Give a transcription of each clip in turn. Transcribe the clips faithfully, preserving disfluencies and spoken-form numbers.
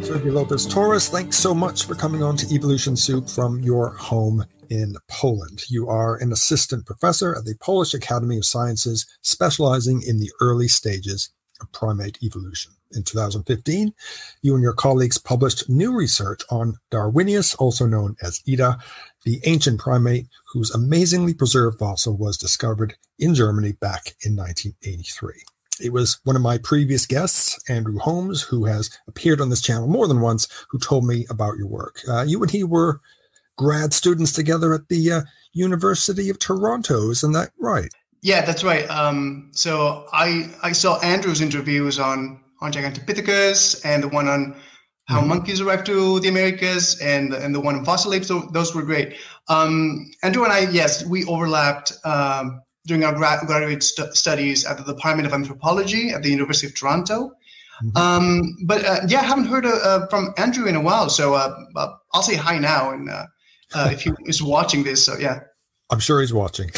Sergey Lopez Torres, thanks so much for coming on to Evolution Soup from your home in Poland. You are an assistant professor at the Polish Academy of Sciences, specializing in the early stages of primate evolution. In two thousand fifteen, you and your colleagues published new research on Darwinius, also known as Ida, the ancient primate whose amazingly preserved fossil was discovered in Germany back in nineteen eighty-three. It was one of my previous guests, Andrew Holmes, who has appeared on this channel more than once, who told me about your work. Uh, you and he were grad students together at the uh, University of Toronto, isn't that right? Yeah, that's right. Um, so I I saw Andrew's interviews on, on Gigantopithecus and the one on how mm-hmm. monkeys arrived to the Americas and, and the one on fossil apes. So those were great. Um, Andrew and I, yes, we overlapped um, during our grad, graduate st- studies at the Department of Anthropology at the University of Toronto. Mm-hmm. Um, but uh, yeah, I haven't heard uh, from Andrew in a while. So uh, uh, I'll say hi now and uh, uh, if he is watching this. So yeah. I'm sure he's watching.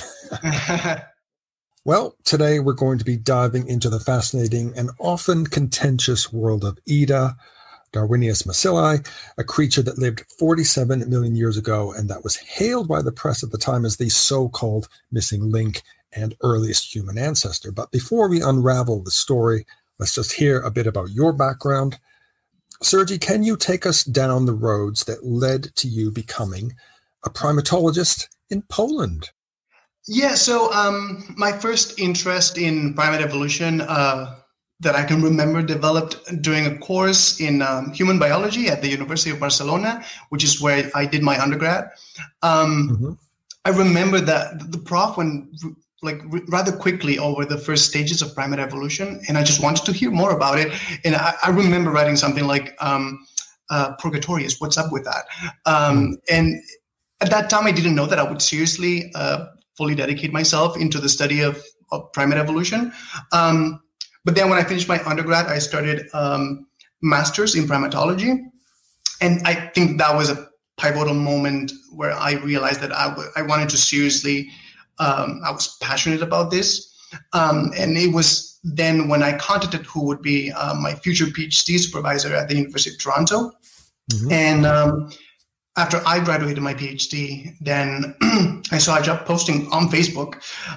Well, today we're going to be diving into the fascinating and often contentious world of Ida, Darwinius macillae, a creature that lived forty-seven million years ago and that was hailed by the press at the time as the so-called missing link and earliest human ancestor. But before we unravel the story, let's just hear a bit about your background. Sergey, can you take us down the roads that led to you becoming a primatologist in Poland? Yeah, so um, my first interest in primate evolution uh, that I can remember developed during a course in um, human biology at the University of Barcelona, which is where I did my undergrad. Um, mm-hmm. I remember that the prof went like rather quickly over the first stages of primate evolution, and I just wanted to hear more about it. And I, I remember writing something like, um, uh, Purgatorius, what's up with that? Um, and at that time, I didn't know that I would seriously uh, fully dedicate myself into the study of, of primate evolution. Um, but then when I finished my undergrad, I started um, master's in primatology. And I think that was a pivotal moment where I realized that I, w- I wanted to seriously, um, I was passionate about this. Um, and it was then when I contacted who would be uh, my future PhD supervisor at the University of Toronto. Mm-hmm. And um, after I graduated my PhD, then I saw a job posting on Facebook,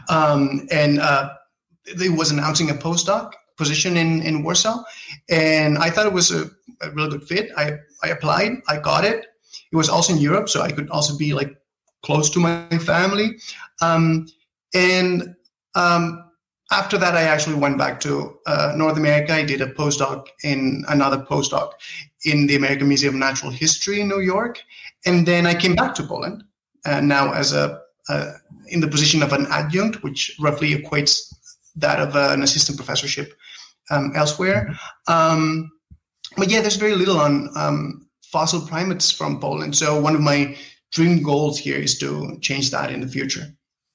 um, and uh, it was announcing a postdoc position in, in Warsaw. And I thought it was a, a really good fit. I, I applied, I got it. It was also in Europe, so I could also be like close to my family. Um, and um, after that, I actually went back to uh, North America. I did a postdoc in another postdoc in the American Museum of Natural History in New York. And then I came back to Poland, uh, now as a uh, in the position of an adjunct, which roughly equates that of uh, an assistant professorship um, elsewhere. Um, but yeah, there's very little on um, fossil primates from Poland. So one of my dream goals here is to change that in the future.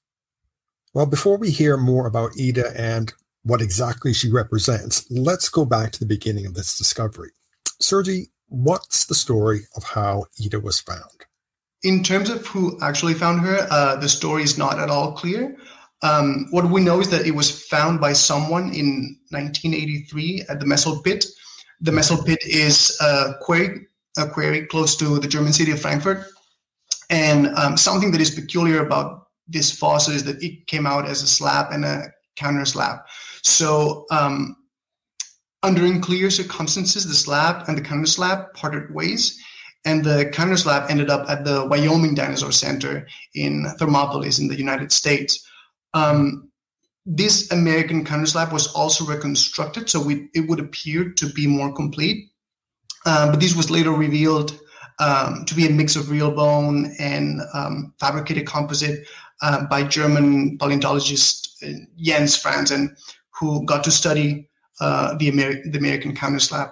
Well, before we hear more about Ida and what exactly she represents, let's go back to the beginning of this discovery. Sergey, what's the story of how Ida was found? In terms of who actually found her, uh, the story is not at all clear. Um, what we know is that it was found by someone in nineteen eighty-three at the Messel Pit. The Messel Pit is a quarry, a quarry close to the German city of Frankfurt. And um, something that is peculiar about this fossil is that it came out as a slab and a counter slab. So um, under unclear circumstances, the slab and the counter slab parted ways, and the counter slab ended up at the Wyoming Dinosaur Center in Thermopolis in the United States. Um, this American counter slab was also reconstructed, so we, it would appear to be more complete. Uh, but this was later revealed um, to be a mix of real bone and um, fabricated composite uh, by German paleontologist uh, Jens Franzen, who got to study uh, the, Amer- the American counter slab.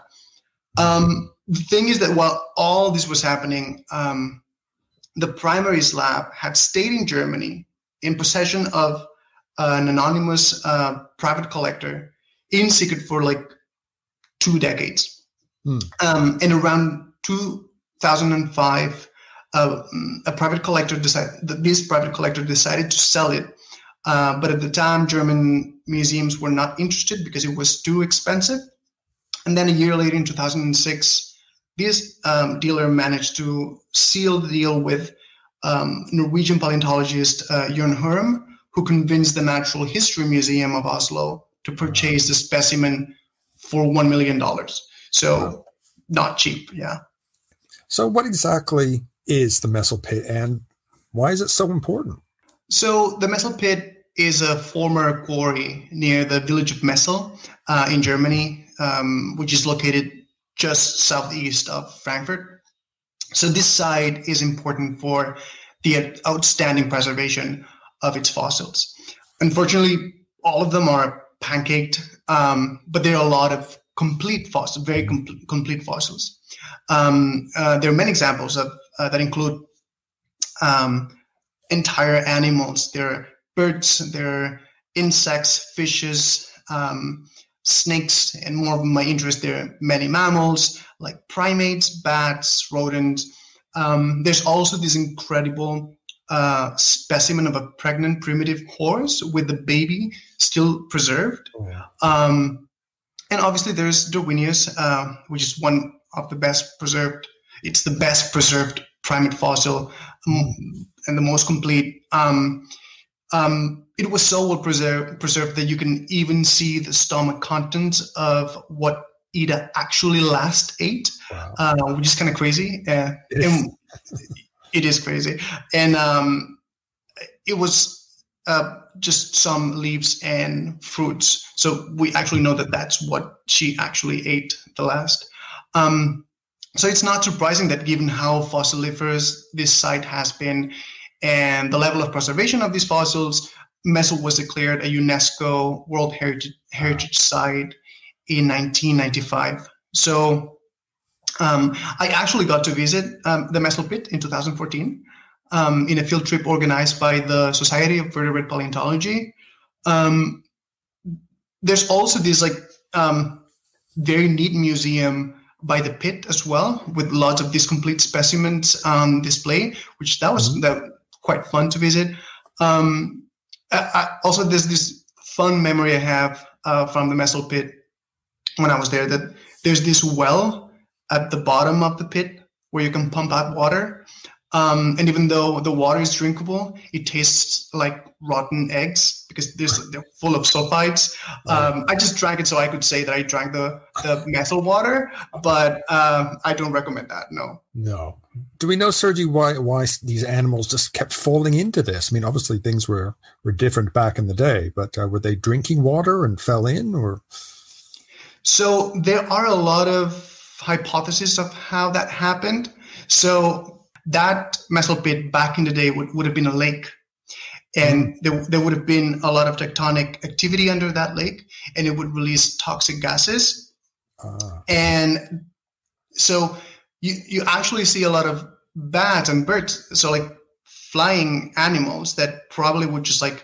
Um, the thing is that while all this was happening, um, the primary slab had stayed in Germany in possession of uh, an anonymous uh, private collector in secret for like two decades. Hmm. Um, and around two thousand five, uh, a private collector decided, this private collector decided to sell it. Uh, but at the time, German museums were not interested because it was too expensive. And then a year later, in two thousand six, this um, dealer managed to seal the deal with um, Norwegian paleontologist uh, Jørn Hurm, who convinced the Natural History Museum of Oslo to purchase the specimen for one million dollars. So not cheap, yeah. So what exactly is the Messel Pit, and why is it so important? So the Messel Pit is a former quarry near the village of Messel uh, in Germany, um, which is located just southeast of Frankfurt. So this site is important for the outstanding preservation of its fossils. Unfortunately, all of them are pancaked, um, but there are a lot of complete fossils, very com- complete fossils. Um, uh, there are many examples of uh, that include um, entire animals. There are birds, there are insects, fishes, um, snakes, and more of my interest, there are many mammals like primates, bats, rodents. Um, there's also this incredible uh, specimen of a pregnant primitive horse with the baby still preserved. Oh, yeah. Um, and obviously there's Darwinius, uh, which is one of the best preserved. It's the best preserved primate fossil um, and the most complete. Um, um, it was so well preserved, preserved that you can even see the stomach contents of what Ida actually last ate, wow. uh, which is kind of crazy. Uh, it, is. it is crazy. And um, it was uh, just some leaves and fruits. So we actually know that that's what she actually ate the last. Um, so it's not surprising that given how fossiliferous this site has been and the level of preservation of these fossils, Messel was declared a UNESCO World Heritage, Heritage Site in nineteen ninety-five. So um, I actually got to visit um, the Messel Pit in two thousand fourteen um, in a field trip organized by the Society of Vertebrate Paleontology. Um, there's also this like um, very neat museum by the pit as well, with lots of these complete specimens on display, which that was mm-hmm. that quite fun to visit. Um, I, I, also, there's this fun memory I have uh, from the Messel Pit when I was there, that there's this well at the bottom of the pit where you can pump out water. Um, and even though the water is drinkable, it tastes like rotten eggs because there's, they're full of sulfides. Um, I just drank it so I could say that I drank the, the Messel water, but um, I don't recommend that, no. No. Do we know, Sergi, why why these animals just kept falling into this? I mean, obviously things were, were different back in the day, but uh, were they drinking water and fell in, or? So there are a lot of hypotheses of how that happened. So that Messel Pit back in the day would, would have been a lake. And mm. there, there would have been a lot of tectonic activity under that lake, and it would release toxic gases. Uh. And so you, you actually see a lot of bats and birds, so like flying animals that probably would just like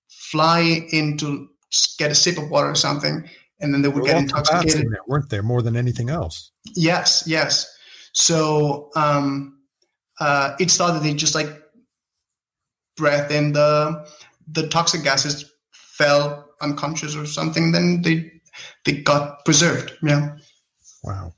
fly in to get a sip of water or something, and then they would get intoxicated. There, weren't there, more than anything else? Yes, yes. So um, uh, it's thought that they just like breathed in the the toxic gases, fell unconscious or something. Then they they got preserved. Yeah. Wow.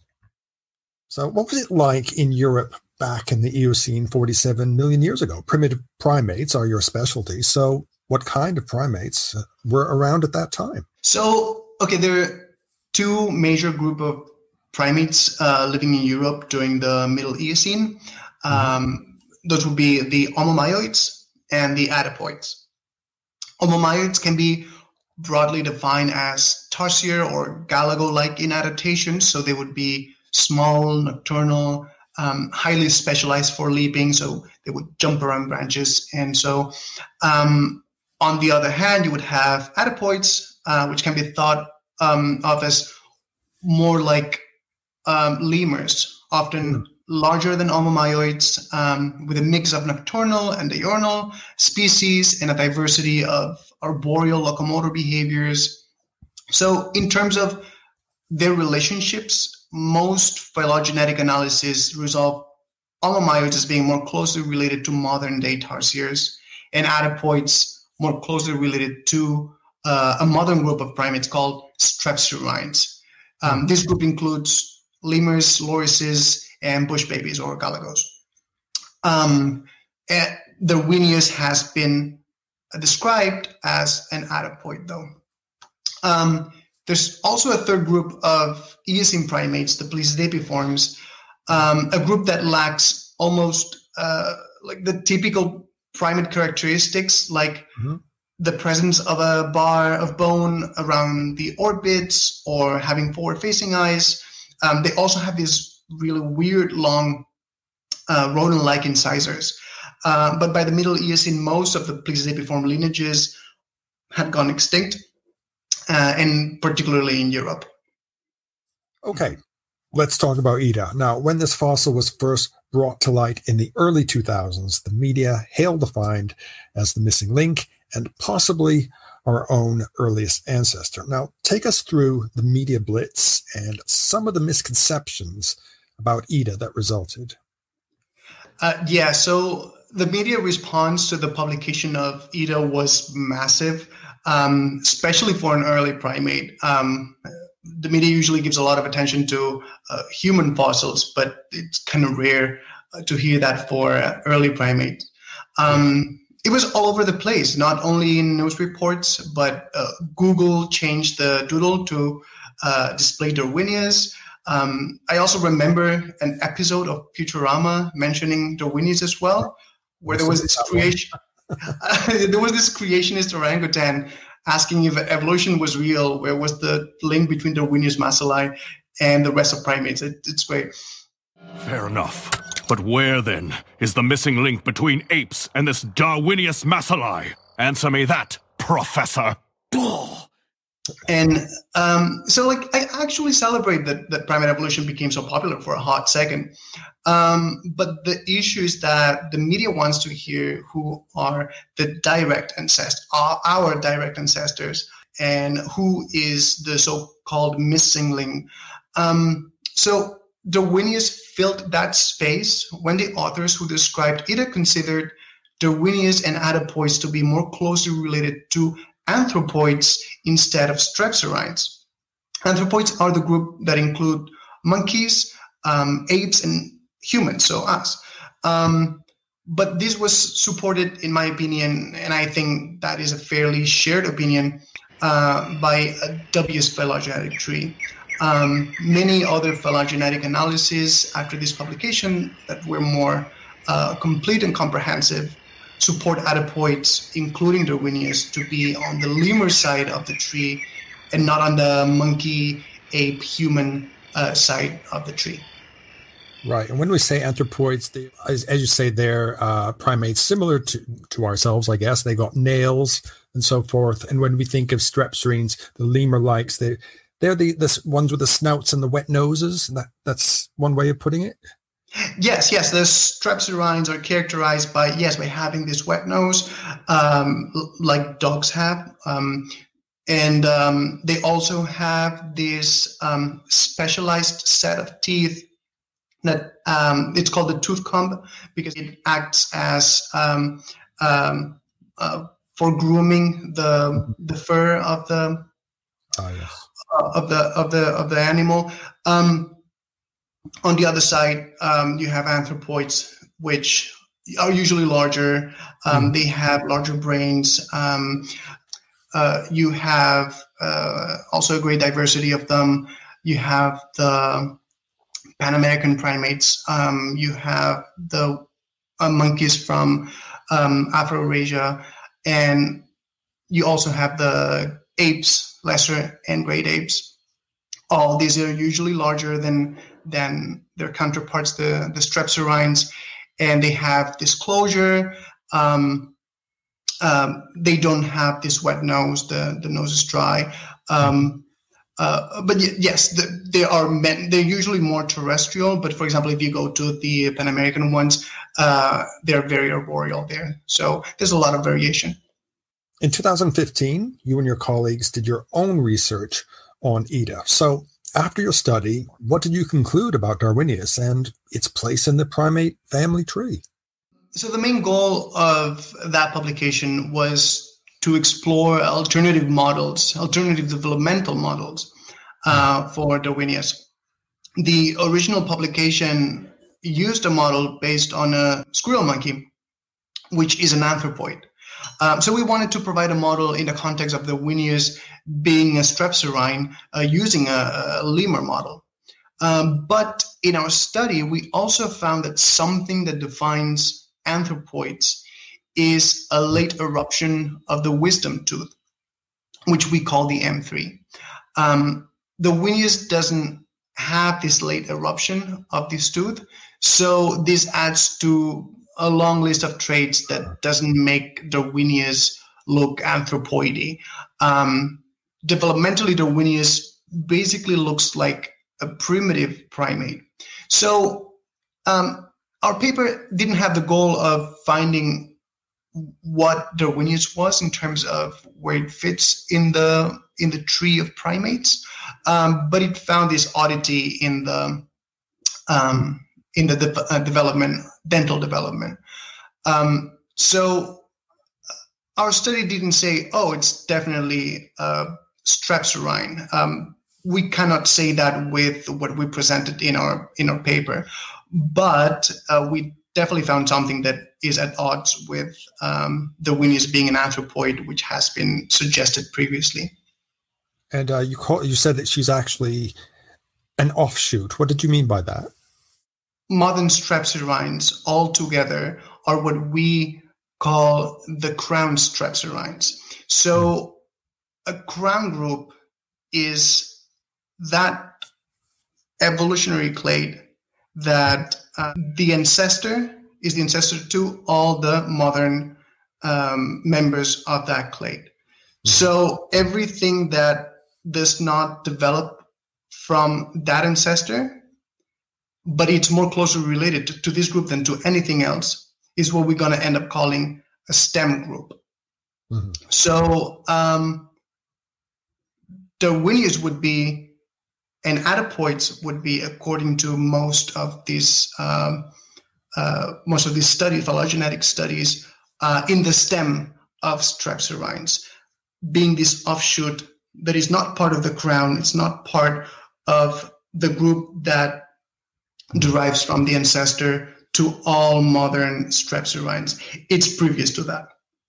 So what was it like in Europe back in the Eocene forty-seven million years ago? Primitive primates are your specialty. So what kind of primates were around at that time? So, okay, there are two major group of primates uh, living in Europe during the Middle Eocene. Um, mm-hmm. Those would be the Omomyoids and the Adipoids. Omomyoids can be broadly defined as tarsier or Galago-like in adaptation. So they would be small, nocturnal, um, highly specialized for leaping. So they would jump around branches. And so um, on the other hand, you would have Adipoids, uh, which can be thought um, of as more like um, lemurs, often mm. larger than Omomyoids, um, with a mix of nocturnal and diurnal species and a diversity of arboreal locomotor behaviors. So in terms of their relationships, most phylogenetic analysis resolve Omomyoids as being more closely related to modern-day tarsiers, and Adipoids more closely related to uh, a modern group of primates called Strepsirrhines. Um, this group includes lemurs, lorises, and bush babies or galagos. Um, Darwinius has been described as an adepoid, though. Um, there's also a third group of Eocene primates, the Plesidaepiforms, um, a group that lacks almost uh, like the typical primate characteristics, like mm-hmm. the presence of a bar of bone around the orbits or having forward-facing eyes. Um, they also have these really weird, long, uh, rodent-like incisors. Uh, but by the Middle Eocene, most of the Plesidaepiform lineages had gone extinct, uh, and particularly in Europe. Okay, let's talk about Ida. Now, when this fossil was first brought to light in the early two thousands, the media hailed the find as the missing link and possibly our own earliest ancestor. Now, take us through the media blitz and some of the misconceptions about Ida that resulted. Uh, yeah, so the media response to the publication of Ida was massive, um, especially for an early primate. Um, the media usually gives a lot of attention to uh, human fossils, but it's kind of rare uh, to hear that for uh, early primates. Um, it was all over the place, not only in news reports, but uh, Google changed the doodle to uh, display Darwinius. Um, I also remember an episode of Futurama mentioning Darwinius as well, where there was this creation, there was this creationist orangutan asking if evolution was real, where was the link between Darwinius maselli and the rest of primates. It, it's great. Fair enough. But where, then, is the missing link between apes and this Darwinius maselli? Answer me that, Professor. And um, so, like, I actually celebrate that, that primate evolution became so popular for a hot second. Um, but the issue is that the media wants to hear who are the direct ancestors, our, our direct ancestors, and who is the so-called missing link. Um, so Darwinius filled that space when the authors who described Ida considered Darwinius and Adepoids to be more closely related to anthropoids instead of strepsirrhines. Anthropoids are the group that include monkeys, um, apes, and humans, so us. Um, but this was supported, in my opinion, and I think that is a fairly shared opinion, uh, by a W's phylogenetic tree. Um, many other phylogenetic analyses after this publication that were more uh, complete and comprehensive support adepoids, including Darwinius, to be on the lemur side of the tree and not on the monkey, ape, human uh, side of the tree. Right. And when we say anthropoids, they, as, as you say, they're uh, primates similar to, to ourselves, I guess. They got nails and so forth. And when we think of strepsirrhines, the lemur-likes, they, they're the, the ones with the snouts and the wet noses. That, that's one way of putting it? Yes, yes. The strepsirrhines are characterized by, yes, by having this wet nose, um, like dogs have. Um, and um, they also have this um, specialized set of teeth that um, it's called the tooth comb because it acts as um, um, uh, for grooming the the fur of the oh, yes. uh, of the of the of the animal. Um, on the other side, um, you have anthropoids, which are usually larger. Um, mm. They have larger brains. Um, uh, you have uh, also a great diversity of them. You have the Pan American primates. Um, you have the uh, monkeys from um, Afro-Eurasia, and you also have the apes, lesser and great apes. All these are usually larger than than their counterparts, the the strepsirrhines, and they have disclosure. Um, um, they don't have this wet nose. The the nose is dry. Um, Uh, but y- yes, the, they are meant, they're usually more terrestrial. But for example, if you go to the Pan American ones, uh, they're very arboreal there. So there's a lot of variation. In two thousand fifteen, you and your colleagues did your own research on Ida. So after your study, what did you conclude about Darwinius and its place in the primate family tree? So the main goal of that publication was to explore alternative models, alternative developmental models uh, for Darwinius. the original publication used a model based on a squirrel monkey, which is an anthropoid. Um, so we wanted to provide a model in the context of the Winius being a strepsirrhine uh, using a, a lemur model. Um, but in our study, we also found that something that defines anthropoids is a late eruption of the wisdom tooth, which we call the M three. Um, the Winius doesn't have this late eruption of this tooth, so this adds to a long list of traits that doesn't make Darwinius look anthropoidy. Um, developmentally, Darwinius basically looks like a primitive primate. So um, our paper didn't have the goal of finding what Darwinius was in terms of where it fits in the in the tree of primates, um, but it found this oddity in the um, in the de- uh, development, dental development. Um, so our study didn't say, oh, it's definitely uh, strepsirrhine. Um, we cannot say that with what we presented in our in our paper, but uh, we definitely found something that is at odds with um, the Winius being an anthropoid, which has been suggested previously. And uh, you call, you said that she's actually an offshoot. What did you mean by that? Modern strepsirrhines altogether are what we call the crown strepsirrhines. So a crown group is that evolutionary clade that uh, the ancestor is the ancestor to all the modern um, members of that clade. Mm-hmm. So everything that does not develop from that ancestor, but it's more closely related to, to this group than to anything else, is what we're going to end up calling a stem group. Mm-hmm. So um, Darwinius would be, and adipoids would be, according to most of these um, uh, most of these studies, phylogenetic studies, uh, in the stem of strepsirrhines, being this offshoot that is not part of the crown. It's not part of the group that derives from the ancestor to all modern strepsirrhines. It's previous to that.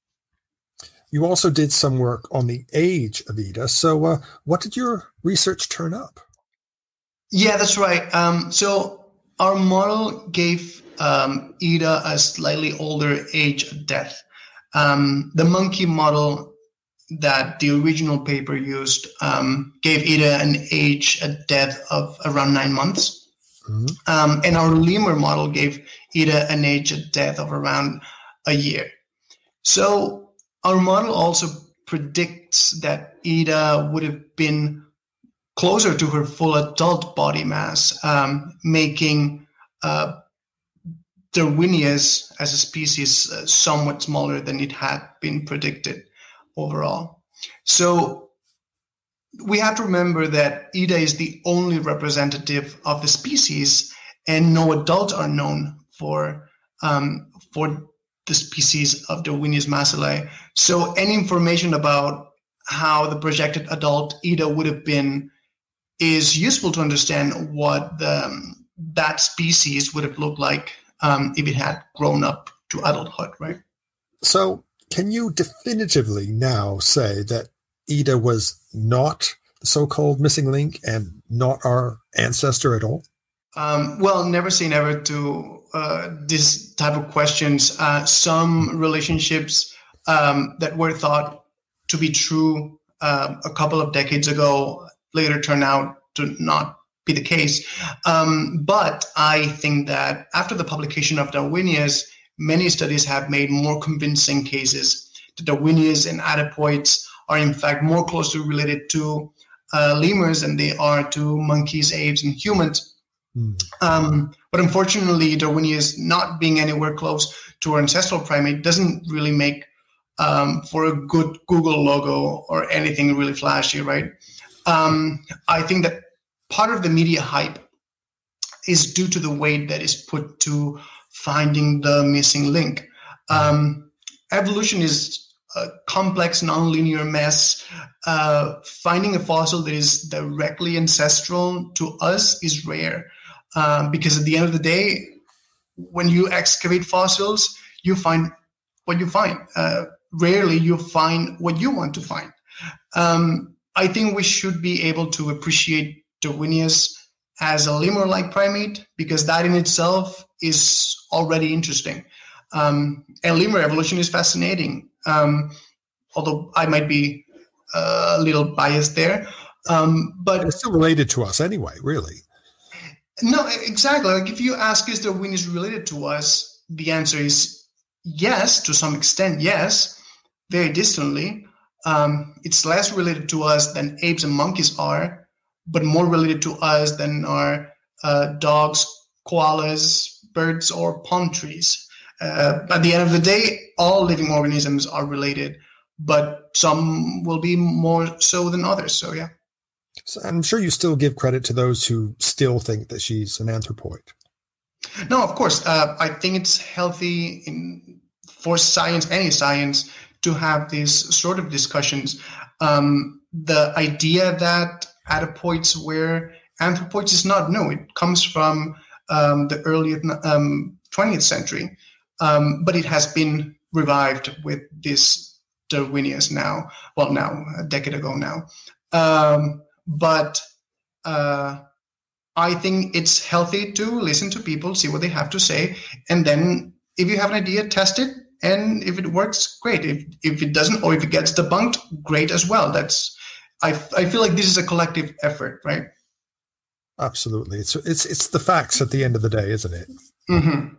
You also did some work on the age of Ida. So uh, what did your research turn up? Yeah, that's right. Um, so our model gave um, Ida a slightly older age of death. Um, the monkey model that the original paper used um, gave Ida an age at death of around nine months. Mm-hmm. Um, and our lemur model gave Ida an age at death of around a year. So our model also predicts that Ida would have been closer to her full adult body mass, um, making uh, Darwinius as a species uh, somewhat smaller than it had been predicted overall. So we have to remember that Ida is the only representative of the species, and no adults are known for um, for the species of Darwinius massillae. So any information about how the projected adult Ida would have been is useful to understand what the, um, that species would have looked like um, if it had grown up to adulthood, right? So can you definitively now say that Ida was not the so-called missing link and not our ancestor at all? Um, well, never say never to uh, this type of questions. Uh, some relationships um, that were thought to be true uh, a couple of decades ago later turn out to not be the case. Um, but I think that after the publication of Darwinius, many studies have made more convincing cases that Darwinius and adipoids are in fact more closely related to uh, lemurs than they are to monkeys, apes, and humans. Mm. Um, but unfortunately, Darwinius not being anywhere close to our ancestral primate doesn't really make um, for a good Google logo or anything really flashy, right? Um, I think that part of the media hype is due to the weight that is put to finding the missing link. Um, evolution is a complex, nonlinear mess. Uh, finding a fossil that is directly ancestral to us is rare, um, because at the end of the day, when you excavate fossils, you find what you find. Uh, rarely you find what you want to find. Um, I think we should be able to appreciate Darwinius as a lemur-like primate, because that in itself is already interesting. Um, and lemur evolution is fascinating, um, although I might be uh, a little biased there. Um, but and it's still related to us anyway, really. No, exactly. Like if you ask, is Darwinius related to us? The answer is yes, to some extent, yes, very distantly. Um, it's less related to us than apes and monkeys are, but more related to us than are uh, dogs, koalas, birds, or palm trees. Uh, at the end of the day, all living organisms are related, but some will be more so than others. So, yeah. So I'm sure you still give credit to those who still think that she's an anthropoid. No, of course. Uh, I think it's healthy in, for science, any science, to have these sort of discussions. Um, the idea that adipoids were anthropoids is not new. It comes from um, the early um, twentieth century, um, but it has been revived with this Darwinius now. Well, now, a decade ago now. Um, but uh, I think it's healthy to listen to people, see what they have to say, and then if you have an idea, test it. And if it works, great. If if it doesn't, or if it gets debunked, great as well. That's I I feel like this is a collective effort, right? Absolutely. It's it's it's the facts at the end of the day, isn't it? Mm-hmm.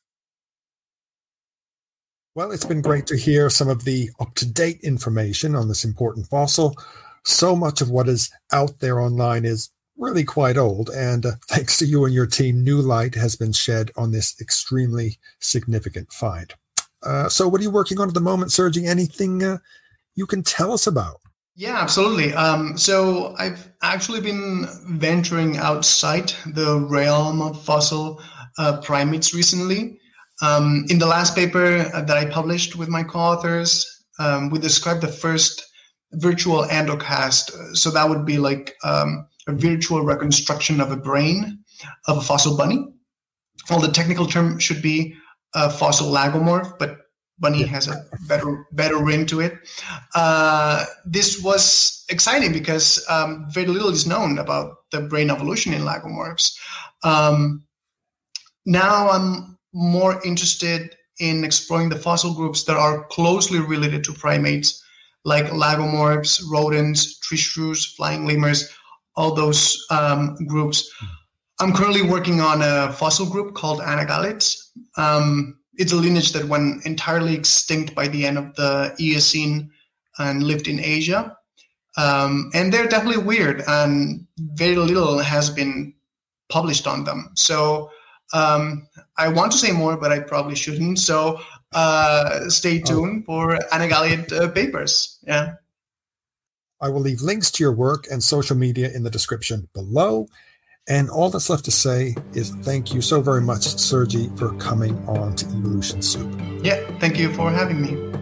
Well, it's been great to hear some of the up-to-date information on this important fossil. So much of what is out there online is really quite old, and uh, thanks to you and your team, new light has been shed on this extremely significant find. Uh, so what are you working on at the moment, Sergi? Anything uh, you can tell us about? Yeah, absolutely. Um, so I've actually been venturing outside the realm of fossil uh, primates recently. Um, in the last paper that I published with my co-authors, um, we described the first virtual endocast. So that would be like um, a virtual reconstruction of a brain of a fossil bunny. Well, the technical term should be a fossil lagomorph, but bunny has a better better ring to it. Uh, this was exciting because um, very little is known about the brain evolution in lagomorphs. Um, now I'm more interested in exploring the fossil groups that are closely related to primates, like lagomorphs, rodents, tree shrews, flying lemurs, all those um, groups. I'm currently working on a fossil group called Anagalids. Um, it's a lineage that went entirely extinct by the end of the Eocene and lived in Asia. Um, and they're definitely weird, and very little has been published on them. So um, I want to say more, but I probably shouldn't. So uh, stay tuned oh. for Anagalid uh, papers. Yeah. I will leave links to your work and social media in the description below. And all that's left to say is thank you so very much, Sergi, for coming on to Evolution Soup. Yeah, thank you for having me.